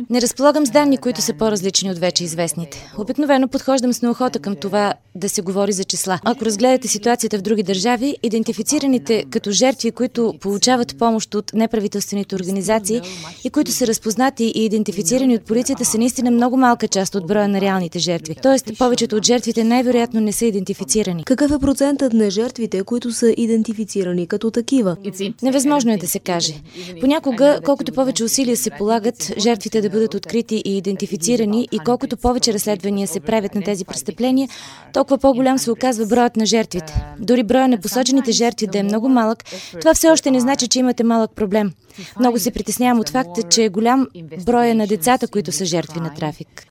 Не разполагам с данни, които са по-различни от вече известните. Обикновено подхождам с неохота към това да се говори за числа. Ако разгледате ситуацията в други държави, идентифицираните като жертви, които получават помощ от неправителствените организации и които са разпознати и идентифицирани от полицията, са наистина много малка част от броя на реалните жертви. Тоест, повечето от жертвите най-вероятно не са идентифицирани. Какъв е процентът на жертвите, които са идентифицирани като такива? Невъзможно е да се каже. Понякога, колкото повече усилия се полагат жертвите да бъдат открити и идентифицирани и колкото повече разследвания се правят на тези престъпления, толкова по-голям се оказва броят на жертвите. Дори броя на посочените жертви да е много малък, това все още не значи, че имате малък проблем. Много се притеснявам от факта, че е голям броя на децата, които са жертви на трафик.